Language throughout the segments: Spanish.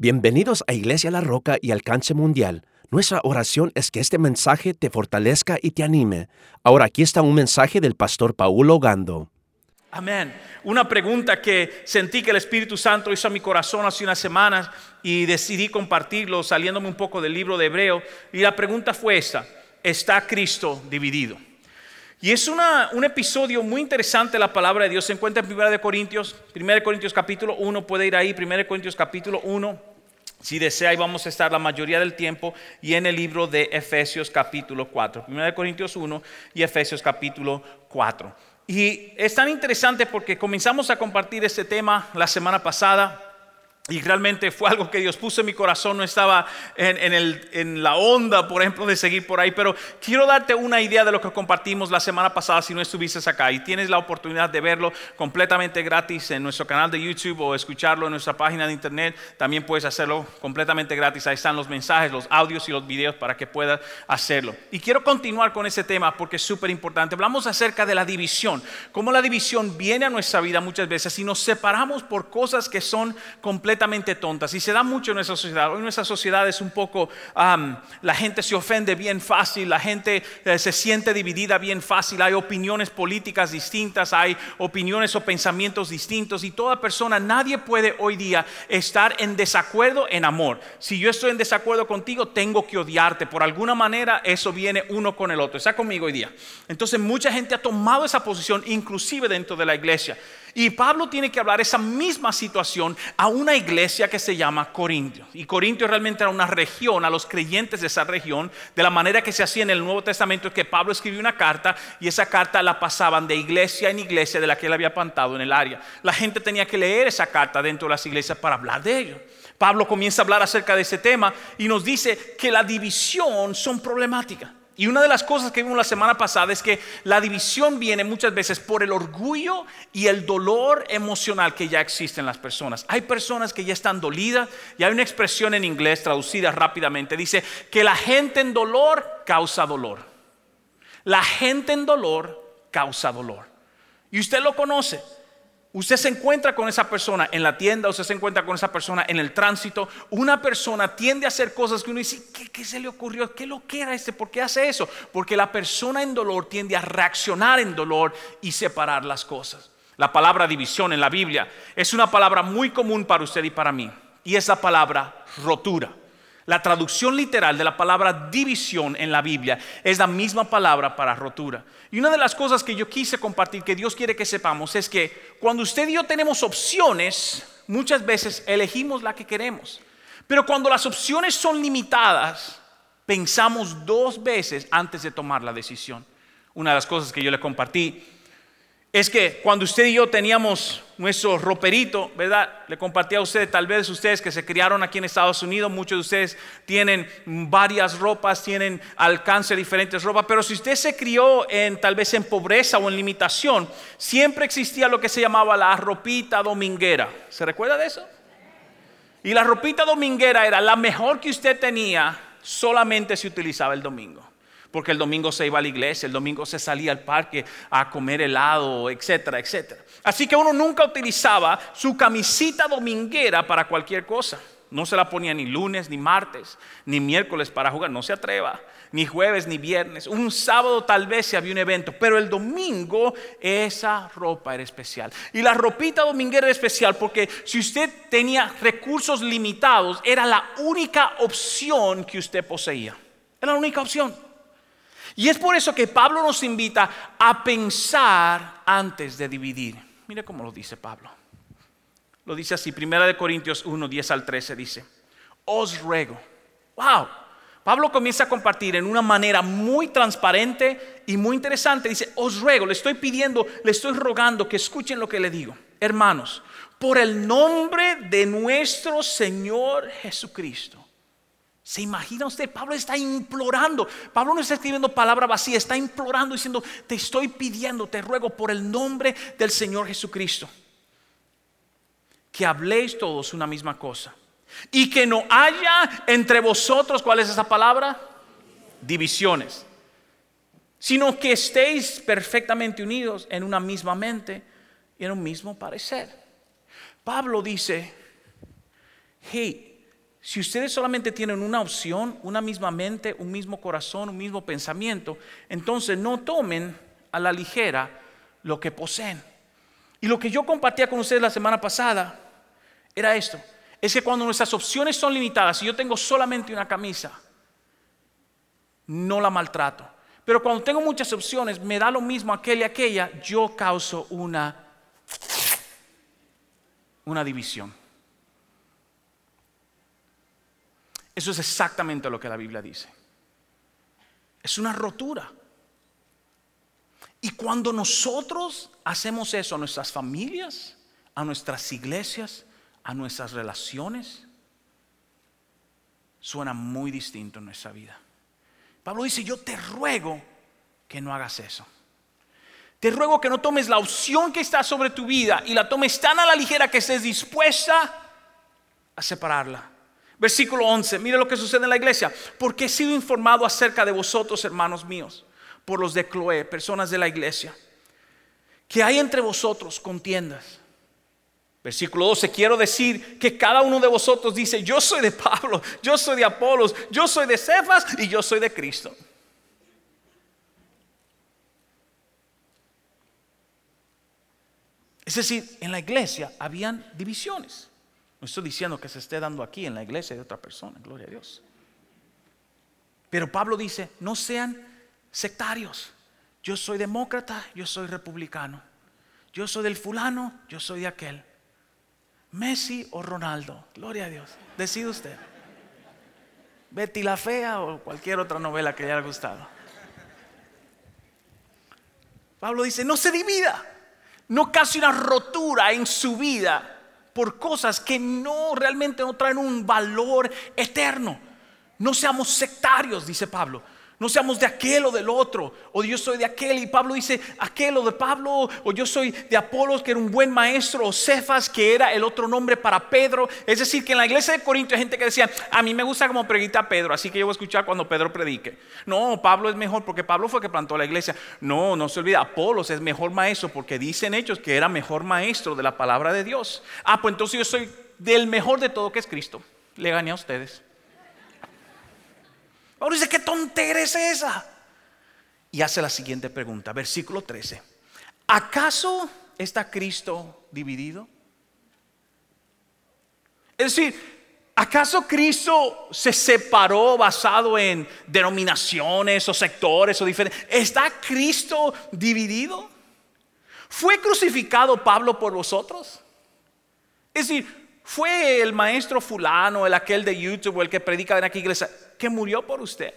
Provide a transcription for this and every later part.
Bienvenidos a Iglesia La Roca y Alcance Mundial. Nuestra oración es que este mensaje te fortalezca y te anime. Ahora aquí está un mensaje del pastor Paulo Gando. Amén. Una pregunta que sentí que el Espíritu Santo hizo a mi corazón hace unas semanas y decidí compartirlo saliéndome un poco del libro de Hebreo. Y la pregunta fue esta: ¿está Cristo dividido? Y es un episodio muy interesante. La palabra de Dios se encuentra en 1 Corintios capítulo 1, puede ir ahí, 1 Corintios capítulo 1. Si desea, ahí vamos a estar la mayoría del tiempo, y en el libro de Efesios capítulo 4. 1 Corintios 1 y Efesios capítulo 4. Y es tan interesante porque comenzamos a compartir este tema la semana pasada. Y realmente fue algo que Dios puso en mi corazón. No estaba en la onda, por ejemplo, de seguir por ahí. Pero quiero darte una idea de lo que compartimos la semana pasada si no estuviste acá. Y tienes la oportunidad de verlo completamente gratis en nuestro canal de YouTube o escucharlo en nuestra página de internet. También puedes hacerlo completamente gratis. Ahí están los mensajes, los audios y los videos para que puedas hacerlo. Y quiero continuar con ese tema porque es súper importante. Hablamos acerca de la división. Cómo la división viene a nuestra vida muchas veces y nos separamos por cosas que son completamente tontas, y se da mucho en nuestra sociedad. Hoy nuestra sociedad es un poco, la gente se ofende bien fácil, la gente se siente dividida bien fácil, hay opiniones políticas distintas, hay opiniones o pensamientos distintos, y toda persona, nadie puede hoy día estar en desacuerdo en amor. Si yo estoy en desacuerdo contigo, tengo que odiarte, por alguna manera eso viene uno con el otro. ¿Está conmigo hoy día? Entonces mucha gente ha tomado esa posición, inclusive dentro de la iglesia. Y Pablo tiene que hablar esa misma situación a una iglesia que se llama Corintio. Y Corintio realmente era una región, a los creyentes de esa región, de la manera que se hacía en el Nuevo Testamento, es que Pablo escribió una carta y esa carta la pasaban de iglesia en iglesia de la que él había plantado en el área. La gente tenía que leer esa carta dentro de las iglesias para hablar de ello. Pablo comienza a hablar acerca de ese tema y nos dice que la división son problemáticas. Y una de las cosas que vimos la semana pasada es que la división viene muchas veces por el orgullo y el dolor emocional que ya existe en las personas. Hay personas que ya están dolidas, y hay una expresión en inglés traducida rápidamente. Dice que la gente en dolor causa dolor. La gente en dolor causa dolor. Y usted lo conoce. Usted se encuentra con esa persona en la tienda, usted se encuentra con esa persona en el tránsito. Una persona tiende a hacer cosas que uno dice: ¿Qué se le ocurrió? ¿Qué lo que era este? ¿Por qué hace eso? Porque la persona en dolor tiende a reaccionar en dolor y separar las cosas. La palabra división en la Biblia es una palabra muy común para usted y para mí, y es la palabra rotura. La traducción literal de la palabra división en la Biblia es la misma palabra para rotura. Y una de las cosas que yo quise compartir, que Dios quiere que sepamos, es que cuando usted y yo tenemos opciones, muchas veces elegimos la que queremos. Pero cuando las opciones son limitadas, pensamos dos veces antes de tomar la decisión. Una de las cosas que yo le compartí es que cuando usted y yo teníamos nuestro roperito, ¿verdad? Le compartí a ustedes, tal vez ustedes que se criaron aquí en Estados Unidos, muchos de ustedes tienen varias ropas, tienen alcance de diferentes ropas, pero si usted se crió tal vez en pobreza o en limitación, siempre existía lo que se llamaba la ropita dominguera. ¿Se recuerda de eso? Y la ropita dominguera era la mejor que usted tenía, solamente se utilizaba el domingo. Porque el domingo se iba a la iglesia, el domingo se salía al parque a comer helado, etcétera, etcétera. Así que uno nunca utilizaba su camisita dominguera para cualquier cosa. No se la ponía ni lunes, ni martes, ni miércoles para jugar, no se atreva. Ni jueves, ni viernes. Un sábado tal vez si había un evento, pero el domingo esa ropa era especial. Y la ropita dominguera era especial porque si usted tenía recursos limitados, era la única opción que usted poseía. Era la única opción. Y es por eso que Pablo nos invita a pensar antes de dividir. Mire cómo lo dice Pablo. Lo dice así, 1 Corintios 1, 10 al 13 dice: os ruego. Wow. Pablo comienza a compartir en una manera muy transparente y muy interesante. Dice: os ruego, le estoy pidiendo, le estoy rogando que escuchen lo que le digo. Hermanos, por el nombre de nuestro Señor Jesucristo. ¿Se imagina usted? Pablo está implorando. Pablo no está escribiendo palabra vacía, está implorando, diciendo: te estoy pidiendo, te ruego por el nombre del Señor Jesucristo, que habléis todos una misma cosa, y que no haya entre vosotros, ¿cuál es esa palabra? Divisiones, sino que estéis perfectamente unidos en una misma mente y en un mismo parecer. Pablo dice: hey, Si ustedes solamente tienen una opción, una misma mente, un mismo corazón, un mismo pensamiento, entonces no tomen a la ligera lo que poseen. Y lo que yo compartía con ustedes la semana pasada era esto. Es que cuando nuestras opciones son limitadas, si yo tengo solamente una camisa, no la maltrato. Pero cuando tengo muchas opciones, me da lo mismo aquel y aquella, yo causo una división. Eso es exactamente lo que la Biblia dice. Es una rotura. Y cuando nosotros hacemos eso a nuestras familias, a nuestras iglesias, a nuestras relaciones, suena muy distinto en nuestra vida. Pablo dice, yo te ruego que no hagas eso. Te ruego que no tomes la opción que está sobre tu vida y la tomes tan a la ligera que estés dispuesta a separarla. Versículo 11, mire lo que sucede en la iglesia. Porque he sido informado acerca de vosotros, hermanos míos, por los de Cloé, personas de la iglesia, que hay entre vosotros contiendas. Versículo 12, quiero decir que cada uno de vosotros dice, yo soy de Pablo, yo soy de Apolos, yo soy de Cefas y yo soy de Cristo. Es decir, en la iglesia habían divisiones. No estoy diciendo que se esté dando aquí en la iglesia de otra persona, gloria a Dios. Pero Pablo dice, no sean sectarios. Yo soy demócrata, yo soy republicano. Yo soy del fulano, yo soy de aquel. Messi o Ronaldo, gloria a Dios. Decide usted. Betty la Fea o cualquier otra novela que le haya gustado. Pablo dice, no se divida. No cause una rotura en su vida por cosas que realmente no traen un valor eterno. No seamos sectarios, dice Pablo. No seamos de aquel o del otro, o yo soy de aquel y Pablo dice aquel o de Pablo, o yo soy de Apolos que era un buen maestro, o Cefas que era el otro nombre para Pedro. Es decir, que en la iglesia de Corinto hay gente que decía, a mí me gusta como predica Pedro, así que yo voy a escuchar cuando Pedro predique. No, Pablo es mejor porque Pablo fue el que plantó la iglesia. No se olvida, Apolos es mejor maestro porque dicen Hechos que era mejor maestro de la palabra de Dios. Pues entonces yo soy del mejor de todo que es Cristo. Le gané a ustedes. Pablo dice, ¿qué tontera es esa? Y hace la siguiente pregunta, versículo 13. ¿Acaso está Cristo dividido? Es decir, ¿acaso Cristo se separó basado en denominaciones o sectores o diferentes? ¿Está Cristo dividido? ¿Fue crucificado Pablo por vosotros? Es decir, ¿fue el maestro fulano, el aquel de YouTube o el que predica en aquella iglesia que murió por usted?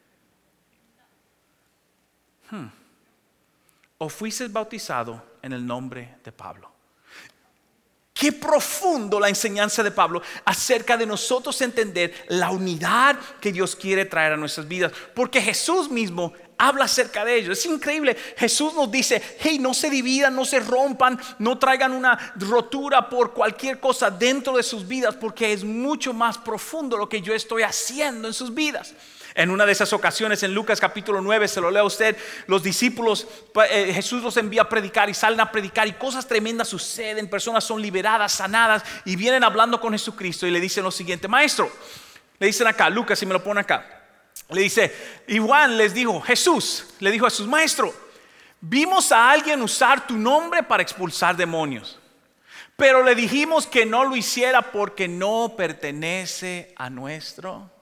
¿O fuiste bautizado en el nombre de Pablo? Qué profundo la enseñanza de Pablo acerca de nosotros entender la unidad que Dios quiere traer a nuestras vidas. Porque Jesús mismo habla acerca de ello. Es increíble. Jesús nos dice, hey, no se dividan, no se rompan, no traigan una rotura por cualquier cosa dentro de sus vidas, porque es mucho más profundo lo que yo estoy haciendo en sus vidas. En una de esas ocasiones, en Lucas capítulo 9, se lo leo a usted, los discípulos, Jesús los envía a predicar y salen a predicar y cosas tremendas suceden, personas son liberadas, sanadas y vienen hablando con Jesucristo y le dicen lo siguiente, maestro, le dicen acá, Lucas, si me lo pone acá, le dice, y Juan les dijo, Jesús, le dijo a sus maestros, vimos a alguien usar tu nombre para expulsar demonios, pero le dijimos que no lo hiciera porque no pertenece a nuestro.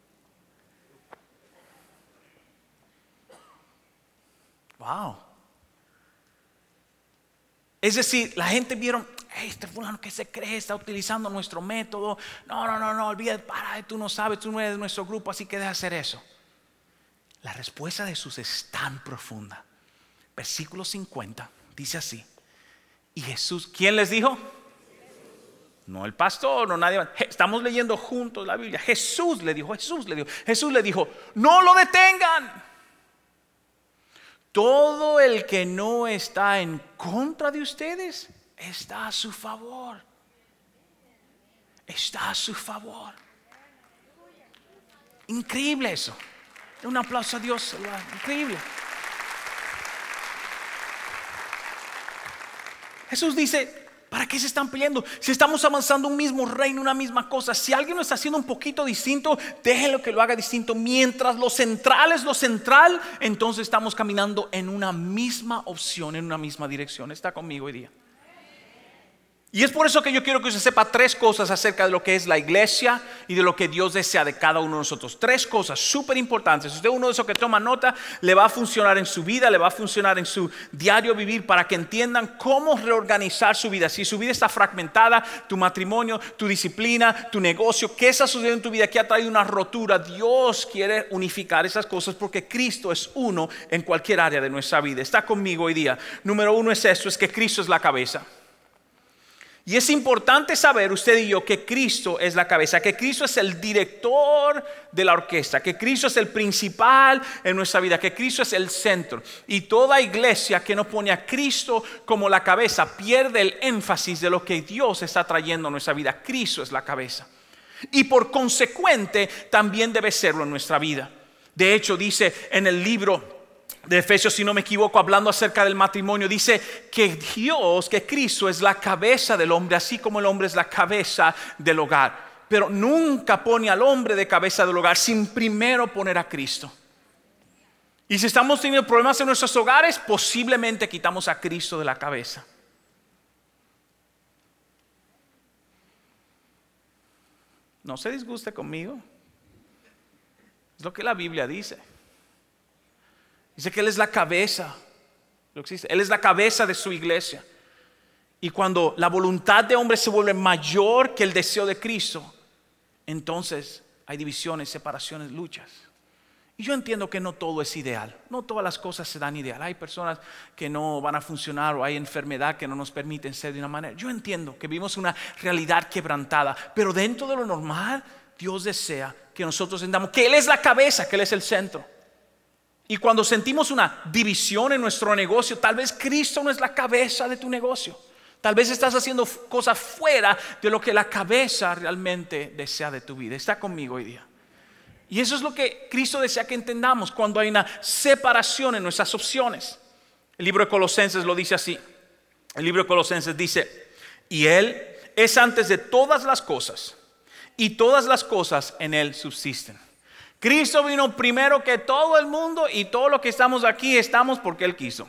Wow. Es decir, la gente vieron, hey, este fulano que se cree está utilizando nuestro método. No, olvídate, tú no sabes, tú no eres de nuestro grupo, así que deja hacer eso. La respuesta de Jesús es tan profunda. Versículo 50 dice así. Y Jesús, ¿quién les dijo? No el pastor, no nadie. Estamos leyendo juntos la Biblia. Jesús le dijo, no lo detengan. Todo el que no está en contra de ustedes está a su favor. Está a su favor. Increíble eso. Un aplauso a Dios. Increíble. Jesús dice, ¿Para qué se están peleando? Si estamos avanzando un mismo reino, una misma cosa. Si alguien lo está haciendo un poquito distinto, déjenlo que lo haga distinto. Mientras lo central es lo central, entonces estamos caminando en una misma opción, en una misma dirección. ¿Está conmigo hoy día? Y es por eso que yo quiero que usted sepa 3 cosas acerca de lo que es la iglesia y de lo que Dios desea de cada uno de nosotros. 3 cosas súper importantes. Si usted es uno de esos que toma nota, le va a funcionar en su vida, le va a funcionar en su diario vivir, para que entiendan cómo reorganizar su vida. Si su vida está fragmentada, tu matrimonio, tu disciplina, tu negocio, ¿qué está sucediendo en tu vida? ¿Qué ha traído una rotura? Dios quiere unificar esas cosas porque Cristo es uno en cualquier área de nuestra vida. Está conmigo hoy día. Número 1 es esto, es que Cristo es la cabeza. Y es importante saber, usted y yo, que Cristo es la cabeza, que Cristo es el director de la orquesta, que Cristo es el principal en nuestra vida, que Cristo es el centro. Y toda iglesia que no pone a Cristo como la cabeza pierde el énfasis de lo que Dios está trayendo a nuestra vida. Cristo es la cabeza. Y por consecuente también debe serlo en nuestra vida. De hecho, dice en el libro de Efesios, si no me equivoco, hablando acerca del matrimonio, dice que Dios, que Cristo es la cabeza del hombre, así como el hombre es la cabeza del hogar. Pero nunca pone al hombre de cabeza del hogar sin primero poner a Cristo. Y si estamos teniendo problemas en nuestros hogares, posiblemente quitamos a Cristo de la cabeza. No se disguste conmigo. Es lo que la Biblia dice. Dice que Él es la cabeza. Él es la cabeza de su iglesia. Y cuando la voluntad de hombre se vuelve mayor que el deseo de Cristo, entonces hay divisiones, separaciones, luchas. Y yo entiendo que no todo es ideal. No todas las cosas se dan ideal. Hay personas que no van a funcionar, o hay enfermedad que no nos permiten ser de una manera. Yo entiendo que vivimos una realidad quebrantada, pero dentro de lo normal, Dios desea que nosotros entendamos que Él es la cabeza, que Él es el centro. Y cuando sentimos una división en nuestro negocio, tal vez Cristo no es la cabeza de tu negocio. Tal vez estás haciendo cosas fuera de lo que la cabeza realmente desea de tu vida. Está conmigo hoy día. Y eso es lo que Cristo desea que entendamos cuando hay una separación en nuestras opciones. El libro de Colosenses lo dice así. El libro de Colosenses dice: y Él es antes de todas las cosas, y todas las cosas en Él subsisten. Cristo vino primero que todo el mundo, y todo lo que estamos aquí estamos porque Él quiso.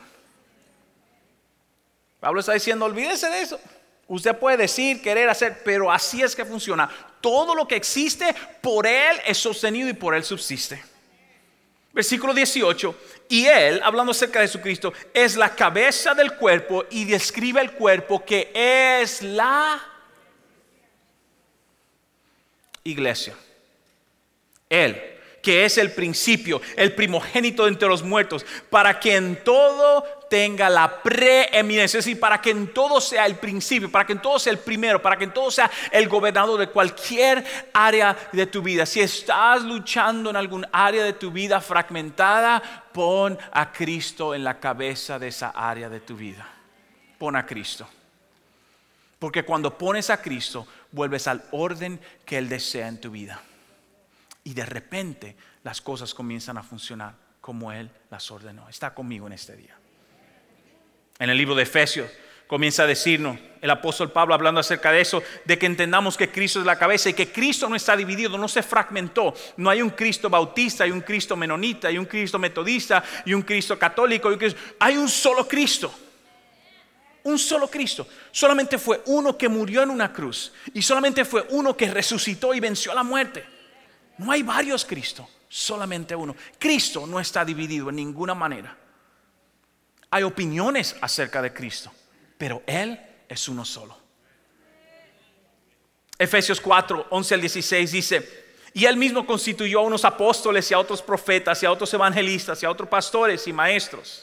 Pablo está diciendo: olvídese de eso. Usted puede decir, querer, hacer, pero así es que funciona. Todo lo que existe por Él es sostenido y por Él subsiste. Versículo 18: y Él, hablando acerca de Jesucristo, es la cabeza del cuerpo, y describe el cuerpo que es la iglesia. Él, que es el principio, el primogénito de entre los muertos, para que en todo tenga la preeminencia, es decir, para que en todo sea el principio, para que en todo sea el primero, para que en todo sea el gobernador de cualquier área de tu vida. Si estás luchando en algún área de tu vida fragmentada, pon a Cristo en la cabeza de esa área de tu vida. Pon a Cristo. Porque cuando pones a Cristo, vuelves al orden que Él desea en tu vida. Y de repente las cosas comienzan a funcionar como Él las ordenó. Está conmigo en este día. En el libro de Efesios comienza a decirnos el apóstol Pablo, hablando acerca de eso, de que entendamos que Cristo es la cabeza y que Cristo no está dividido, no se fragmentó. No hay un Cristo bautista, hay un Cristo menonita, hay un Cristo metodista, y un Cristo católico. Hay un solo Cristo. Un solo Cristo. Solamente fue uno que murió en una cruz, y solamente fue uno que resucitó y venció a la muerte. No hay varios Cristo, solamente uno. Cristo no está dividido en ninguna manera. Hay opiniones acerca de Cristo, pero Él es uno solo. Efesios 4, 11 al 16 dice: y Él mismo constituyó a unos apóstoles, y a otros profetas, y a otros evangelistas, y a otros pastores y maestros.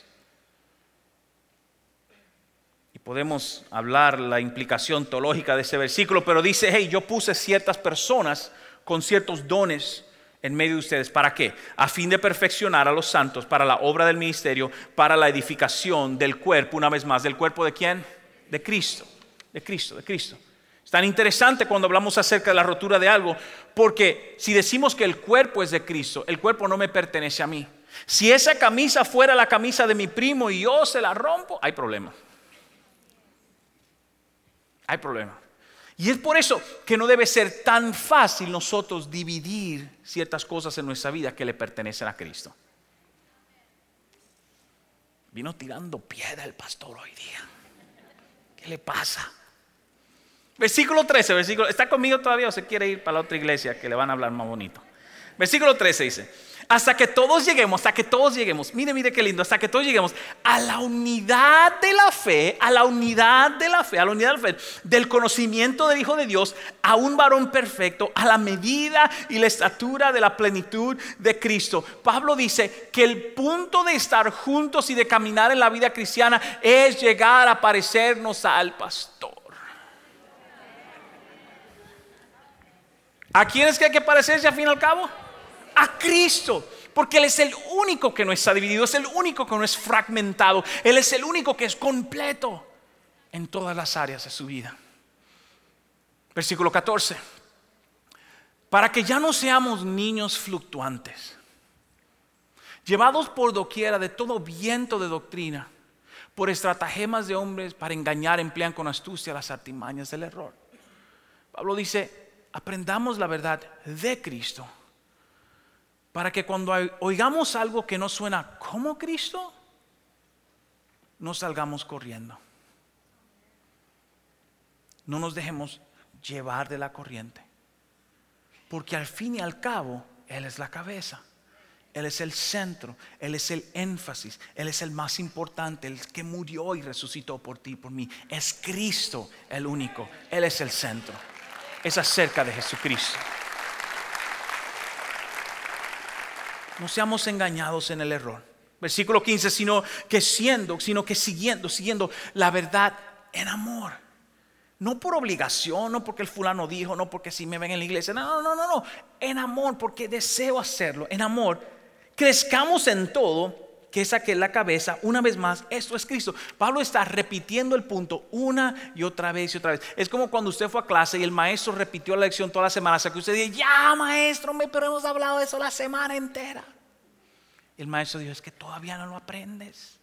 Y podemos hablar la implicación teológica de ese versículo, pero dice: hey, yo puse ciertas personas con ciertos dones en medio de ustedes. ¿Para qué? A fin de perfeccionar a los santos para la obra del ministerio, para la edificación del cuerpo. Una vez más, ¿del cuerpo de quién? De Cristo. De Cristo, de Cristo. Es tan interesante cuando hablamos acerca de la rotura de algo, porque si decimos que el cuerpo es de Cristo, el cuerpo no me pertenece a mí. Si esa camisa fuera la camisa de mi primo y yo se la rompo, hay problema. Hay problema. Y es por eso que no debe ser tan fácil nosotros dividir ciertas cosas en nuestra vida que le pertenecen a Cristo. Vino tirando piedra el pastor hoy día. ¿Qué le pasa? Versículo 13, ¿está conmigo todavía o se quiere ir para la otra iglesia que le van a hablar más bonito? Versículo 13 dice: hasta que todos lleguemos, mire qué lindo, hasta que todos lleguemos a la unidad de la fe, del conocimiento del Hijo de Dios, a un varón perfecto, a la medida y la estatura de la plenitud de Cristo. Pablo dice que el punto de estar juntos y de caminar en la vida cristiana es llegar a parecernos al pastor. ¿A quién es que hay que parecerse al fin y al cabo? A Cristo, porque Él es el único que no está dividido, es el único que no es fragmentado, Él es el único que es completo en todas las áreas de su vida. Versículo 14: para que ya no seamos niños fluctuantes, llevados por doquiera de todo viento de doctrina, por estratagemas de hombres para engañar, emplean con astucia las artimañas del error. Pablo dice: aprendamos la verdad de Cristo, para que cuando oigamos algo que no suena como Cristo, no salgamos corriendo. No nos dejemos llevar de la corriente, porque al fin y al cabo Él es la cabeza, Él es el centro, Él es el énfasis, Él es el más importante, el que murió y resucitó por ti y por mí. Es Cristo el único, Él es el centro. Es acerca de Jesucristo. No seamos engañados en el error. Versículo 15: sino que siguiendo la verdad en amor. No por obligación, no porque el fulano dijo, no porque si me ven en la iglesia. No. En amor, porque deseo hacerlo. En amor, crezcamos en todo, que es aquel la cabeza. Una vez más, esto es Cristo. Pablo está repitiendo el punto una y otra vez. Es como cuando usted fue a clase y el maestro repitió la lección toda la semana, hasta que usted dice: ya maestro, pero hemos hablado de eso la semana entera. El maestro dijo: es que todavía no lo aprendes.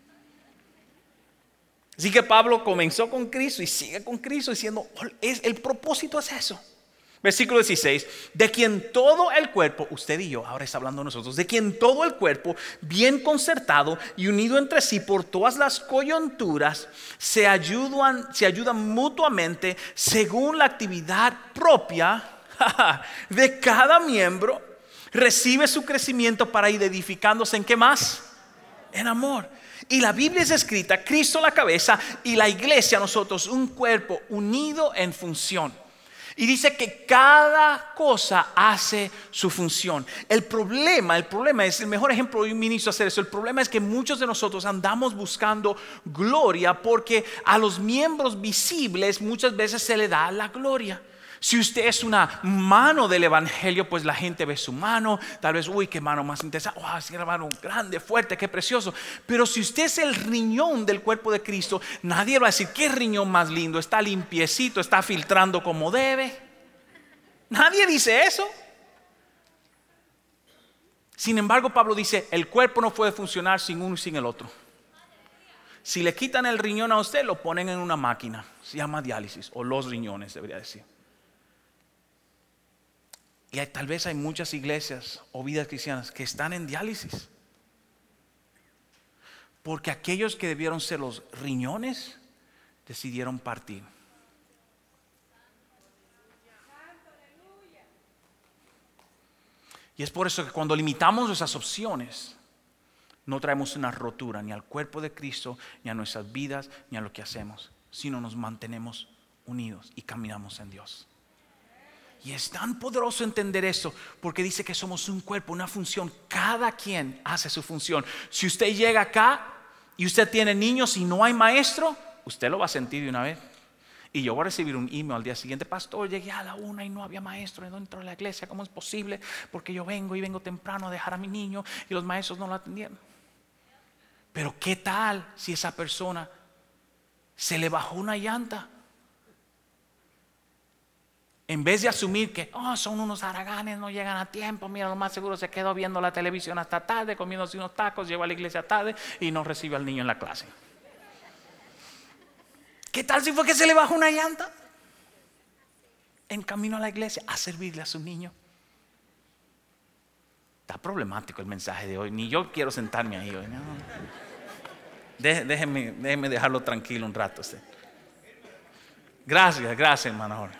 Así que Pablo comenzó con Cristo y sigue con Cristo diciendo: el propósito es eso. Versículo 16: de quien todo el cuerpo, usted y yo, ahora está hablando nosotros, de quien todo el cuerpo, bien concertado y unido entre sí por todas las coyunturas, se ayudan mutuamente según la actividad propia de cada miembro, recibe su crecimiento para ir edificándose. ¿En qué más? En amor. Y la Biblia es escrita: Cristo la cabeza y la iglesia, nosotros, un cuerpo unido en función. Y dice que cada cosa hace su función. El problema es, el mejor ejemplo de un ministro hacer eso. El problema es que muchos de nosotros andamos buscando gloria, porque a los miembros visibles muchas veces se le da la gloria. Si usted es una mano del evangelio, pues la gente ve su mano. Tal vez, uy, qué mano más interesante. Oh, sí, hermano, grande, fuerte, qué precioso. Pero si usted es el riñón del cuerpo de Cristo, nadie va a decir: qué riñón más lindo, está limpiecito, está filtrando como debe. Nadie dice eso. Sin embargo, Pablo dice: el cuerpo no puede funcionar sin uno y sin el otro. Si le quitan el riñón a usted, lo ponen en una máquina. Se llama diálisis, o los riñones, debería decir. Y tal vez hay muchas iglesias o vidas cristianas que están en diálisis, porque aquellos que debieron ser los riñones decidieron partir. Y es por eso que cuando limitamos esas opciones, no traemos una rotura ni al cuerpo de Cristo, ni a nuestras vidas, ni a lo que hacemos, sino nos mantenemos unidos y caminamos en Dios. Y es tan poderoso entender eso, porque dice que somos un cuerpo, una función. Cada quien hace su función. Si usted llega acá y usted tiene niños y no hay maestro, usted lo va a sentir de una vez. Y yo voy a recibir un email al día siguiente: pastor, llegué a la 1 y no había maestro dentro de la iglesia. ¿Cómo es posible? Porque yo vengo temprano a dejar a mi niño y los maestros no lo atendieron. Pero ¿qué tal si esa persona se le bajó una llanta? En vez de asumir que son unos haraganes, no llegan a tiempo, mira, lo más seguro se quedó viendo la televisión hasta tarde, comiéndose unos tacos, llegó a la iglesia tarde y no recibe al niño en la clase. ¿Qué tal si fue que se le bajó una llanta? En camino a la iglesia, a servirle a su niño. Está problemático el mensaje de hoy. Ni yo quiero sentarme ahí hoy. No. Déjeme dejarlo tranquilo un rato. Gracias, hermano Jorge.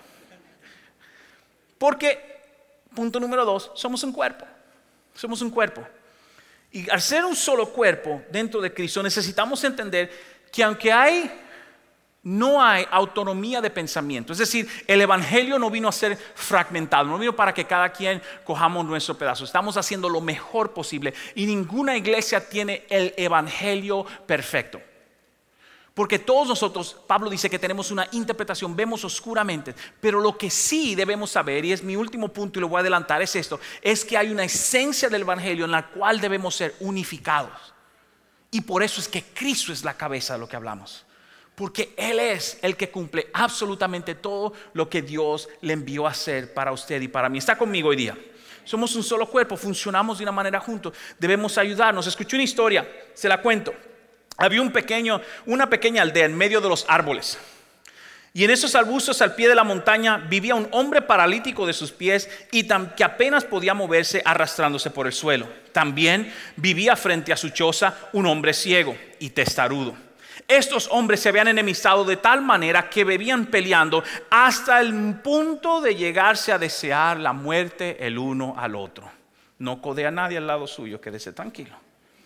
Porque, punto número 2, somos un cuerpo. Somos un cuerpo. Y al ser un solo cuerpo dentro de Cristo, necesitamos entender que aunque no hay autonomía de pensamiento. Es decir, el evangelio no vino a ser fragmentado, no vino para que cada quien cojamos nuestro pedazo. Estamos haciendo lo mejor posible y ninguna iglesia tiene el evangelio perfecto. Porque todos nosotros, Pablo dice que tenemos una interpretación, vemos oscuramente, pero lo que sí debemos saber, y es mi último punto y lo voy a adelantar, es esto, es que hay una esencia del evangelio en la cual debemos ser unificados. Y por eso es que Cristo es la cabeza de lo que hablamos. Porque Él es el que cumple absolutamente todo lo que Dios le envió a hacer para usted y para mí. Está conmigo hoy día. Somos un solo cuerpo, funcionamos de una manera juntos. Debemos ayudarnos. Escuché una historia, se la cuento. Había una pequeña aldea en medio de los árboles. Y en esos arbustos al pie de la montaña vivía un hombre paralítico de sus pies y que apenas podía moverse arrastrándose por el suelo. También vivía frente a su choza un hombre ciego y testarudo. Estos hombres se habían enemistado de tal manera que vivían peleando hasta el punto de llegarse a desear la muerte el uno al otro. No codea a nadie al lado suyo, quédese tranquilo.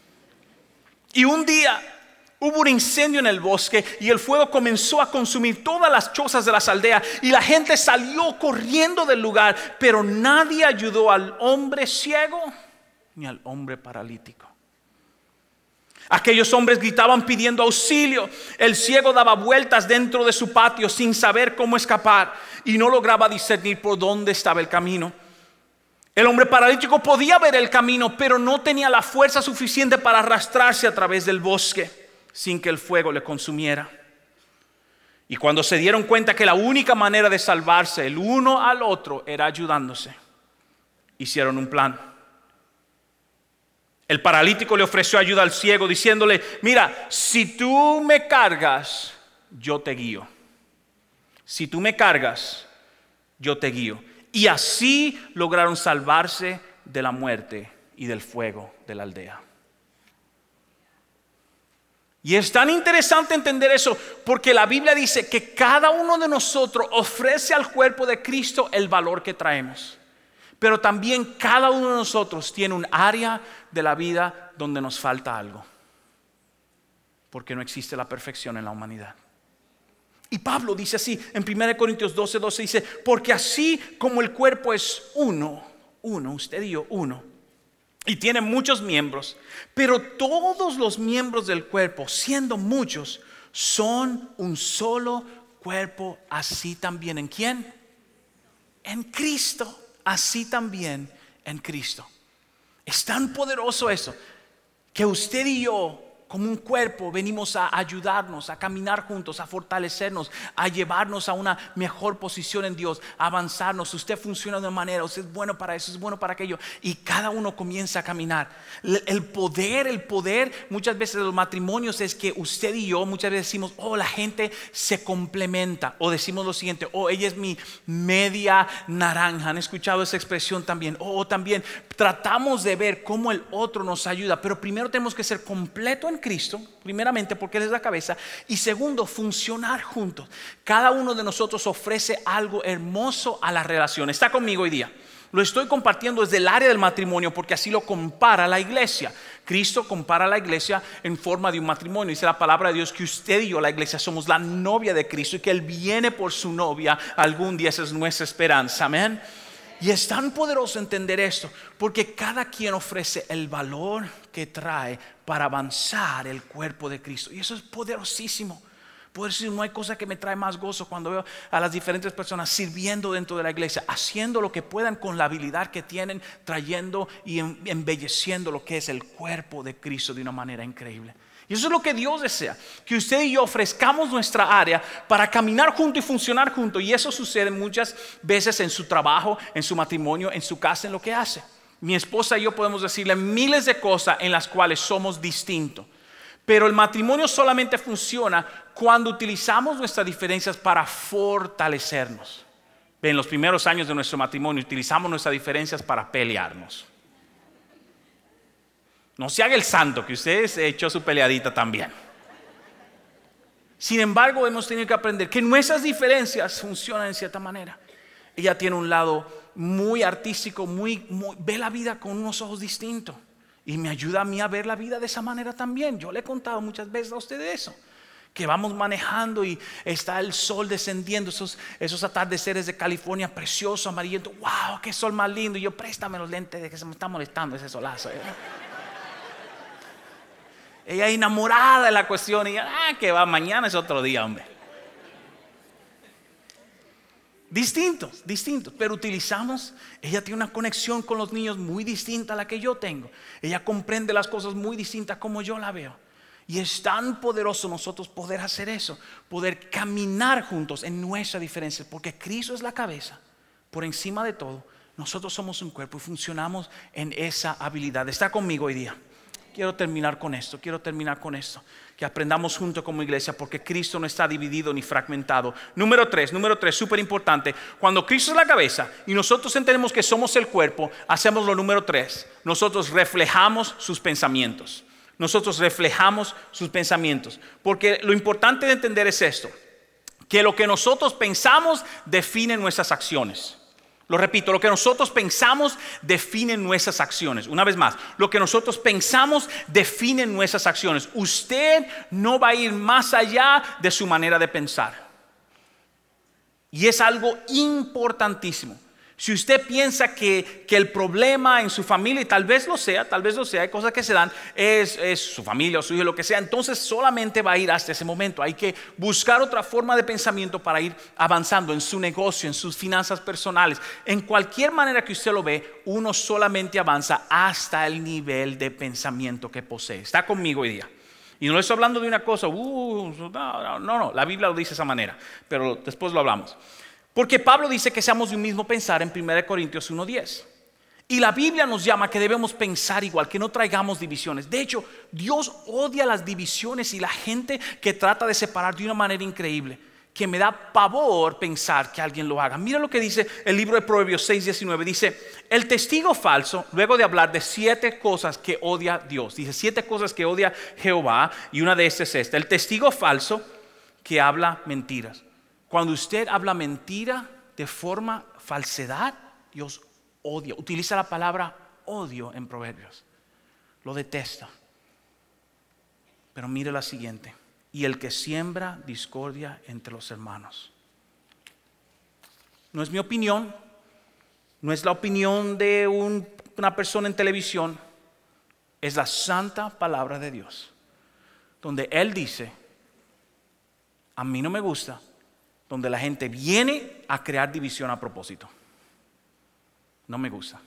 Y un día hubo un incendio en el bosque y el fuego comenzó a consumir todas las chozas de las aldeas y la gente salió corriendo del lugar, pero nadie ayudó al hombre ciego ni al hombre paralítico. Aquellos hombres gritaban pidiendo auxilio. El ciego daba vueltas dentro de su patio sin saber cómo escapar y no lograba discernir por dónde estaba el camino. El hombre paralítico podía ver el camino, pero no tenía la fuerza suficiente para arrastrarse a través del bosque sin que el fuego le consumiera. Y cuando se dieron cuenta que la única manera de salvarse el uno al otro era ayudándose, hicieron un plan. El paralítico le ofreció ayuda al ciego diciéndole: mira, si tú me cargas, yo te guío. Si tú me cargas, yo te guío. Y así lograron salvarse de la muerte y del fuego de la aldea. Y es tan interesante entender eso, porque la Biblia dice que cada uno de nosotros ofrece al cuerpo de Cristo el valor que traemos. Pero también cada uno de nosotros tiene un área de la vida donde nos falta algo. Porque no existe la perfección en la humanidad. Y Pablo dice así en 1 Corintios 12:12 dice: porque así como el cuerpo es uno, usted y yo, uno, y tiene muchos miembros, pero todos los miembros del cuerpo, siendo muchos, son un solo cuerpo. Así también, ¿en quién? En Cristo. Así también en Cristo. Es tan poderoso eso, que usted y yo como un cuerpo venimos a ayudarnos, a caminar juntos, a fortalecernos, a llevarnos a una mejor posición en Dios, a avanzarnos. Usted funciona de una manera, usted es bueno para eso, es bueno para aquello, y cada uno comienza a caminar. El poder muchas veces de los matrimonios es que usted y yo muchas veces decimos: oh, la gente se complementa, o decimos lo siguiente: oh, ella es mi media naranja. ¿Han escuchado esa expresión también? O también tratamos de ver cómo el otro nos ayuda, pero primero tenemos que ser completo en Cristo, primeramente porque Él es la cabeza, y segundo, funcionar juntos. Cada uno de nosotros ofrece algo hermoso a la relación. ¿Está conmigo hoy día? Lo estoy compartiendo desde el área del matrimonio porque así lo compara la iglesia. Cristo compara a la iglesia en forma de un matrimonio. Dice la palabra de Dios que usted y yo, la iglesia, somos la novia de Cristo y que Él viene por su novia algún día. Esa es nuestra esperanza, amén. Y es tan poderoso entender esto, porque cada quien ofrece el valor que trae para avanzar el cuerpo de Cristo. Y eso es poderosísimo. Poder decir, no hay cosa que me trae más gozo cuando veo a las diferentes personas sirviendo dentro de la iglesia, haciendo lo que puedan con la habilidad que tienen, trayendo y embelleciendo lo que es el cuerpo de Cristo de una manera increíble. Y eso es lo que Dios desea, que usted y yo ofrezcamos nuestra área para caminar juntos y funcionar juntos. Y eso sucede muchas veces en su trabajo, en su matrimonio, en su casa, en lo que hace. Mi esposa y yo podemos decirle miles de cosas en las cuales somos distintos. Pero el matrimonio solamente funciona cuando utilizamos nuestras diferencias para fortalecernos. En los primeros años de nuestro matrimonio utilizamos nuestras diferencias para pelearnos. No se haga el santo, que usted se echó su peleadita también. Sin embargo, hemos tenido que aprender que nuestras diferencias funcionan en cierta manera. Ella tiene un lado muy artístico, ve la vida con unos ojos distintos. Y me ayuda a mí a ver la vida de esa manera también. Yo le he contado muchas veces a usted eso. Que vamos manejando y está el sol descendiendo, esos atardeceres de California preciosos, amarillentos. ¡Wow! ¡Qué sol más lindo! Y yo, préstame los lentes de que se me está molestando ese solazo. Ella enamorada de la cuestión y que va, mañana es otro día, hombre. Distintos, pero utilizamos, ella tiene una conexión con los niños muy distinta a la que yo tengo. Ella comprende las cosas muy distintas como yo la veo. Y es tan poderoso nosotros poder hacer eso, poder caminar juntos en nuestra diferencia, porque Cristo es la cabeza, por encima de todo. Nosotros somos un cuerpo y funcionamos en esa habilidad. Está conmigo hoy día. Quiero terminar con esto, que aprendamos juntos como iglesia, porque Cristo no está dividido ni fragmentado. Número 3, súper importante. Cuando Cristo es la cabeza y nosotros entendemos que somos el cuerpo, hacemos lo número 3. Nosotros reflejamos sus pensamientos. Porque lo importante de entender es esto, que lo que nosotros pensamos define nuestras acciones. Lo repito, lo que nosotros pensamos define nuestras acciones. Una vez más, lo que nosotros pensamos define nuestras acciones. Usted no va a ir más allá de su manera de pensar. Y es algo importantísimo. Si usted piensa que el problema en su familia, y tal vez lo sea, hay cosas que se dan, es su familia o su hijo, lo que sea, entonces solamente va a ir hasta ese momento. Hay que buscar otra forma de pensamiento para ir avanzando en su negocio, en sus finanzas personales. En cualquier manera que usted lo ve, uno solamente avanza hasta el nivel de pensamiento que posee. ¿Está conmigo hoy día? Y no le estoy hablando de una cosa, no, la Biblia lo dice de esa manera, pero después lo hablamos. Porque Pablo dice que seamos de un mismo pensar en 1 Corintios 1:10. Y la Biblia nos llama que debemos pensar igual, que no traigamos divisiones. De hecho, Dios odia las divisiones y la gente que trata de separar de una manera increíble, que me da pavor pensar que alguien lo haga. Mira lo que dice el libro de Proverbios 6:19. Dice, el testigo falso, luego de hablar de 7 cosas que odia Dios. Dice 7 cosas que odia Jehová, y una de estas es esta. El testigo falso que habla mentiras. Cuando usted habla mentira de forma falsedad, Dios odia. Utiliza la palabra odio en Proverbios. Lo detesta. Pero mire la siguiente. Y el que siembra discordia entre los hermanos. No es mi opinión. No es la opinión de una persona en televisión. Es la santa palabra de Dios. Donde Él dice, a mí no me gusta donde la gente viene a crear división a propósito. No me gusta.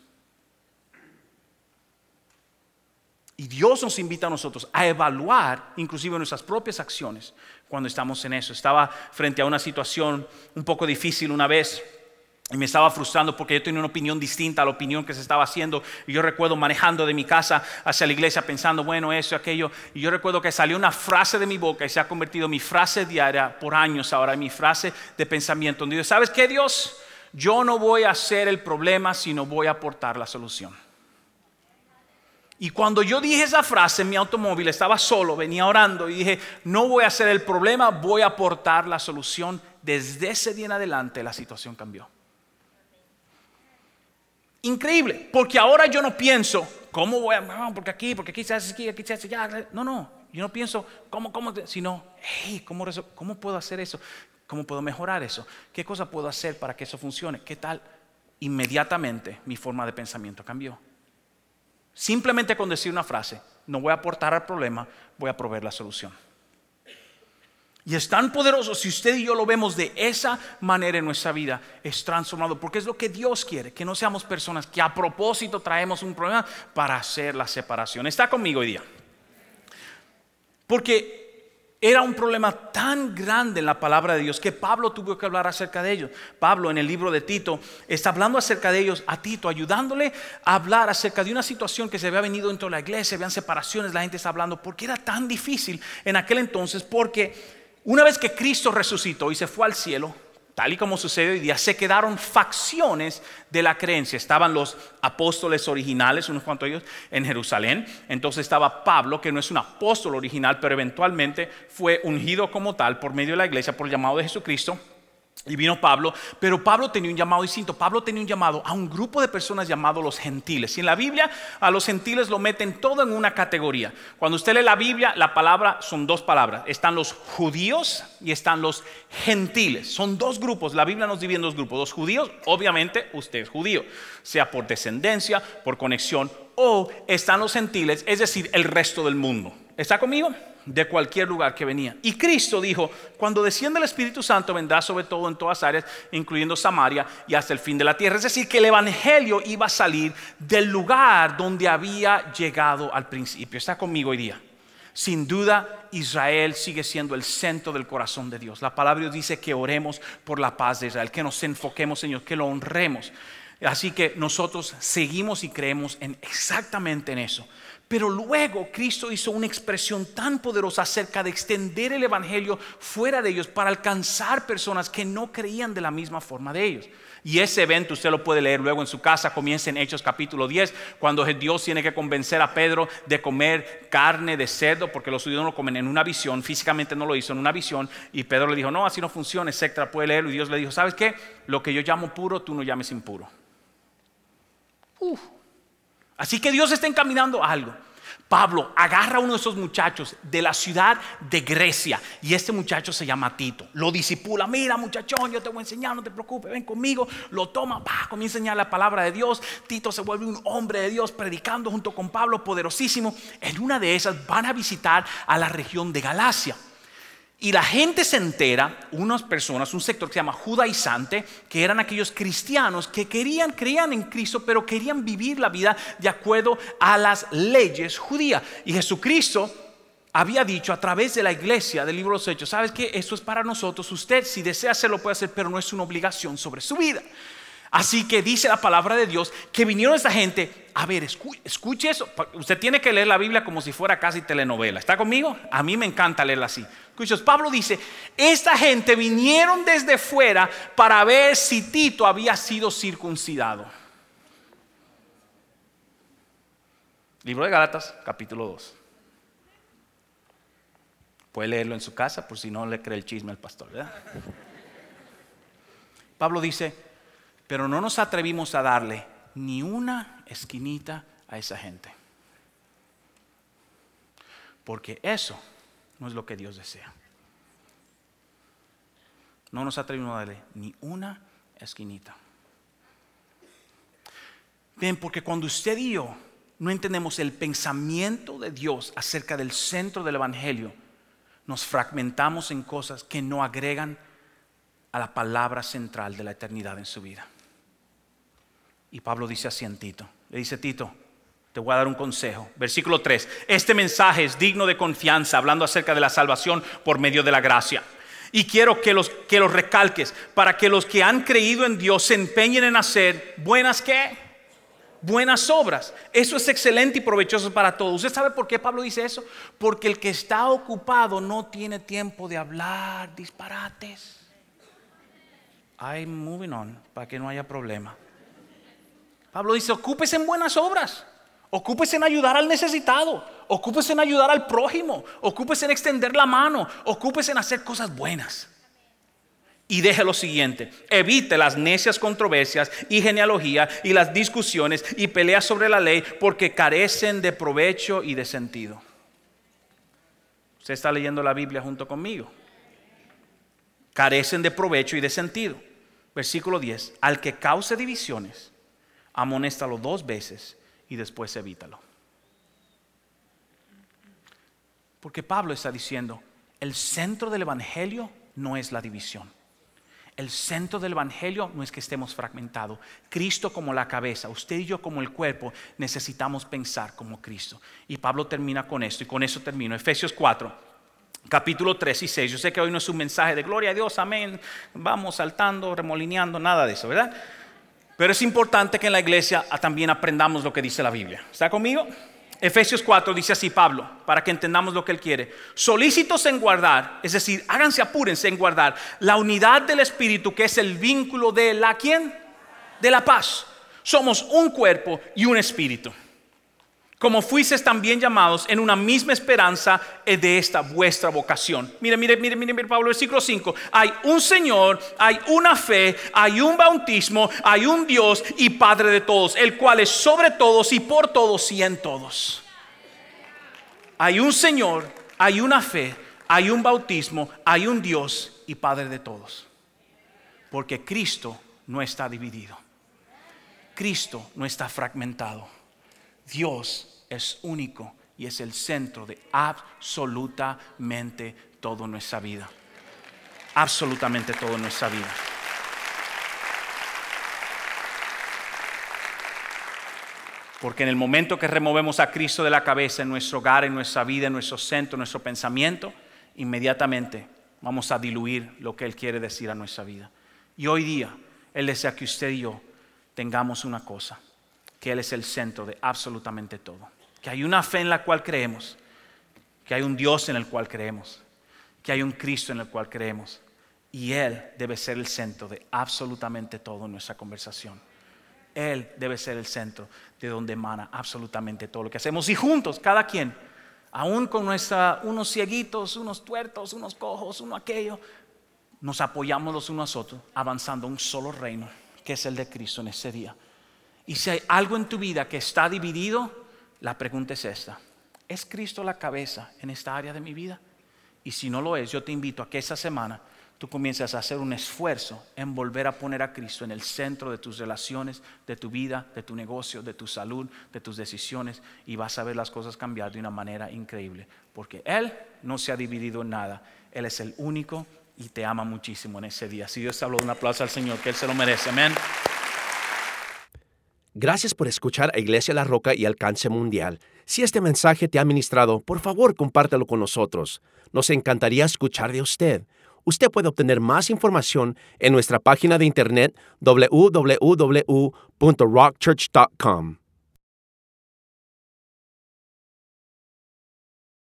Y Dios nos invita a nosotros a evaluar inclusive nuestras propias acciones cuando estamos en eso. Estaba frente a una situación un poco difícil una vez y me estaba frustrando porque yo tenía una opinión distinta a la opinión que se estaba haciendo. Y yo recuerdo manejando de mi casa hacia la iglesia pensando, bueno, eso, aquello. Y yo recuerdo que salió una frase de mi boca y se ha convertido en mi frase diaria por años ahora, en mi frase de pensamiento. Donde digo, ¿sabes qué, Dios? Yo no voy a ser el problema, sino voy a aportar la solución. Y cuando yo dije esa frase en mi automóvil, estaba solo, venía orando y dije, no voy a ser el problema, voy a aportar la solución. Desde ese día en adelante la situación cambió. Increíble, porque ahora yo no pienso, ¿cómo voy a? No, porque aquí se hace aquí, aquí se hace allá. No, yo no pienso, ¿cómo? Sino, hey, ¿cómo puedo hacer eso? ¿Cómo puedo mejorar eso? ¿Qué cosa puedo hacer para que eso funcione? ¿Qué tal? Inmediatamente mi forma de pensamiento cambió. Simplemente con decir una frase, no voy a aportar al problema, voy a proveer la solución. Y es tan poderoso, si usted y yo lo vemos de esa manera en nuestra vida, es transformado, porque es lo que Dios quiere, que no seamos personas que a propósito traemos un problema para hacer la separación. ¿Está conmigo hoy día? Porque Era un problema tan grande en la palabra de Dios que Pablo tuvo que hablar acerca de ellos. Pablo en el libro de Tito está hablando acerca de ellos a Tito, ayudándole a hablar acerca de una situación que se había venido dentro de la iglesia. Habían separaciones, la gente está hablando porque era tan difícil en aquel entonces. Porque una vez que Cristo resucitó y se fue al cielo, tal y como sucede hoy día, se quedaron facciones de la creencia. Estaban los apóstoles originales, unos cuantos de ellos, en Jerusalén. Entonces estaba Pablo, que no es un apóstol original, pero eventualmente fue ungido como tal por medio de la iglesia, por el llamado de Jesucristo. Y vino Pablo, pero Pablo tenía un llamado distinto. Pablo tenía un llamado a un grupo de personas llamado los gentiles. Y en la Biblia a los gentiles lo meten todo en una categoría. Cuando usted lee la Biblia, la palabra son dos palabras. Están los judíos y están los gentiles. Son dos grupos. La Biblia nos divide en dos grupos. Los judíos, obviamente usted es judío, sea por descendencia, por conexión, o están los gentiles, es decir, el resto del mundo. ¿Está conmigo? De cualquier lugar que venía. Y Cristo dijo: cuando descienda el Espíritu Santo, vendrá sobre todo en todas áreas, incluyendo Samaria y hasta el fin de la tierra. Es decir, que el evangelio iba a salir del lugar donde había llegado al principio. ¿Está conmigo hoy día? Sin duda, Israel sigue siendo el centro del corazón de Dios. La palabra de Dios dice que oremos por la paz de Israel, que nos enfoquemos, Señor, que lo honremos. Así que nosotros seguimos y creemos exactamente en eso. Pero luego Cristo hizo una expresión tan poderosa acerca de extender el evangelio fuera de ellos para alcanzar personas que no creían de la misma forma de ellos. Y ese evento usted lo puede leer luego en su casa. Comienza en Hechos capítulo 10, cuando Dios tiene que convencer a Pedro de comer carne de cerdo, porque los judíos no lo comen, en una visión. Físicamente no lo hizo, en una visión. Y Pedro le dijo: no, así no funciona, etcétera. Puede leerlo. Y Dios le dijo: ¿sabes qué? Lo que yo llamo puro, tú no llames impuro. Así que Dios está encaminando algo. Pablo agarra a uno de esos muchachos de la ciudad de Grecia, y este muchacho se llama Tito. Lo discipula: mira, muchachón, yo te voy a enseñar, no te preocupes, ven conmigo. Lo toma, comienza a enseñar la palabra de Dios. Tito se vuelve un hombre de Dios, predicando junto con Pablo, poderosísimo. En una de esas van a visitar a la región de Galacia. Y la gente se entera, unas personas, un sector que se llama judaizante, que eran aquellos cristianos que creían en Cristo, pero querían vivir la vida de acuerdo a las leyes judías. Y Jesucristo había dicho a través de la iglesia del libro de los Hechos: ¿sabes qué? Esto es para nosotros. Usted, si desea hacerlo, puede hacer, pero no es una obligación sobre su vida. Así que dice la palabra de Dios que vinieron esta gente. A ver, escuche eso. Usted tiene que leer la Biblia como si fuera casi telenovela. ¿Está conmigo? A mí me encanta leerla así. Escuche, Pablo dice: esta gente vinieron desde fuera para ver si Tito había sido circuncidado. Libro de Gálatas, capítulo 2. Puede leerlo en su casa por si no le cree el chisme al pastor, ¿verdad? Pablo dice: pero no nos atrevimos a darle ni una esquinita a esa gente, porque eso no es lo que Dios desea. No nos atrevimos a darle ni una esquinita. Bien, porque cuando usted y yo no entendemos el pensamiento de Dios acerca del centro del evangelio, nos fragmentamos en cosas que no agregan a la palabra central de la eternidad en su vida. Y Pablo dice así en Tito. Le dice: Tito, te voy a dar un consejo. Versículo 3. Este mensaje es digno de confianza, hablando acerca de la salvación por medio de la gracia. Y quiero que los recalques, para que los que han creído en Dios se empeñen en hacer buenas, ¿qué? Buenas obras. Eso es excelente y provechoso para todos. ¿Usted sabe por qué Pablo dice eso? Porque el que está ocupado no tiene tiempo de hablar disparates. I'm moving on, para que no haya problema. Pablo dice: ocúpese en buenas obras, ocúpese en ayudar al necesitado, ocúpese en ayudar al prójimo, ocúpese en extender la mano, ocúpese en hacer cosas buenas. Y deje lo siguiente: evite las necias controversias y genealogía y las discusiones y peleas sobre la ley, porque carecen de provecho y de sentido. ¿Usted está leyendo la Biblia junto conmigo? Carecen de provecho y de sentido. Versículo 10. Al que cause divisiones, amonéstalo 2 veces y después evítalo. Porque Pablo está diciendo: el centro del evangelio no es la división. El centro del evangelio no es que estemos fragmentados. Cristo como la cabeza, usted y yo como el cuerpo, necesitamos pensar como Cristo. Y Pablo termina con esto, y con eso termino. Efesios 4, capítulo 3 y 6. Yo sé que hoy no es un mensaje de gloria a Dios, amén, vamos saltando, remolineando, nada de eso, ¿verdad? Pero es importante que en la iglesia también aprendamos lo que dice la Biblia. ¿Está conmigo? Efesios 4 dice así Pablo, para que entendamos lo que él quiere. Solícitos en guardar, es decir, háganse, apúrense en guardar la unidad del Espíritu, que es el vínculo de la ¿quién? De la paz. Somos un cuerpo y un espíritu. Como fuisteis también llamados en una misma esperanza de esta vuestra vocación. Mire, Pablo, versículo 5. Hay un Señor, hay una fe, hay un bautismo, hay un Dios y Padre de todos, el cual es sobre todos y por todos y en todos. Hay un Señor, hay una fe, hay un bautismo, hay un Dios y Padre de todos. Porque Cristo no está dividido. Cristo no está fragmentado. Dios es único y es el centro de absolutamente toda nuestra vida. Absolutamente toda nuestra vida. Porque en el momento que removemos a Cristo de la cabeza en nuestro hogar, en nuestra vida, en nuestro centro, en nuestro pensamiento, inmediatamente vamos a diluir lo que Él quiere decir a nuestra vida. Y hoy día Él desea que usted y yo tengamos una cosa, que Él es el centro de absolutamente todo. Que hay una fe en la cual creemos, que hay un Dios en el cual creemos, que hay un Cristo en el cual creemos. Y Él debe ser el centro de absolutamente todo en nuestra conversación. Él debe ser el centro de donde emana absolutamente todo lo que hacemos. Y juntos, cada quien, aún con unos cieguitos, unos tuertos, unos cojos, uno aquello, nos apoyamos los unos a otros, avanzando a un solo reino, que es el de Cristo en ese día. Y si hay algo en tu vida que está dividido, la pregunta es esta: ¿es Cristo la cabeza en esta área de mi vida? Y si no lo es, yo te invito a que esa semana tú comiences a hacer un esfuerzo en volver a poner a Cristo en el centro de tus relaciones, de tu vida, de tu negocio, de tu salud, de tus decisiones, y vas a ver las cosas cambiar de una manera increíble, porque Él no se ha dividido en nada. Él es el único y te ama muchísimo en ese día. Si Dios te habló, un aplauso al Señor, que Él se lo merece. Amén. Gracias por escuchar a Iglesia La Roca y Alcance Mundial. Si este mensaje te ha ministrado, por favor, compártelo con nosotros. Nos encantaría escuchar de usted. Usted puede obtener más información en nuestra página de internet www.rockchurch.com.